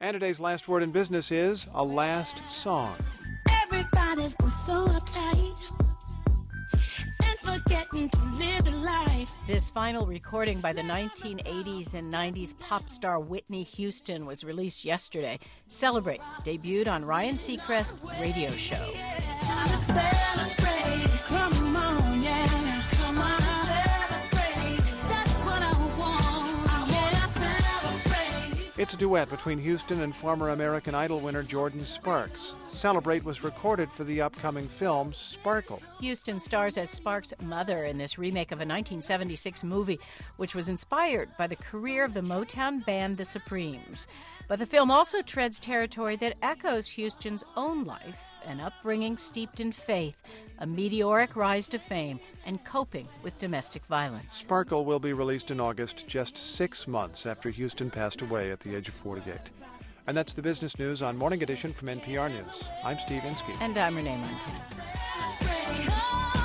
And today's last word in business is a last song. Everybody's been so uptight and forgetting to live the life. This final recording by the 1980s and 90s pop star Whitney Houston was released yesterday. Celebrate debuted on Ryan Seacrest's radio show. Time to celebrate. Come on, yeah. Come on, celebrate. That's what I want. I want to celebrate. It's a duet between Houston and former American Idol winner Jordan Sparks. Celebrate was recorded for the upcoming film Sparkle. Houston stars as Sparks' mother in this remake of a 1976 movie, which was inspired by the career of the Motown band The Supremes. But the film also treads territory that echoes Houston's own life, an upbringing steeped in faith, a meteoric rise to fame, and coping with domestic violence. Sparkle will be released in August, just 6 months after Houston passed away at the age of 48. And that's the business news on Morning Edition from NPR News. I'm Steve Inskeep. And I'm Renee Montana.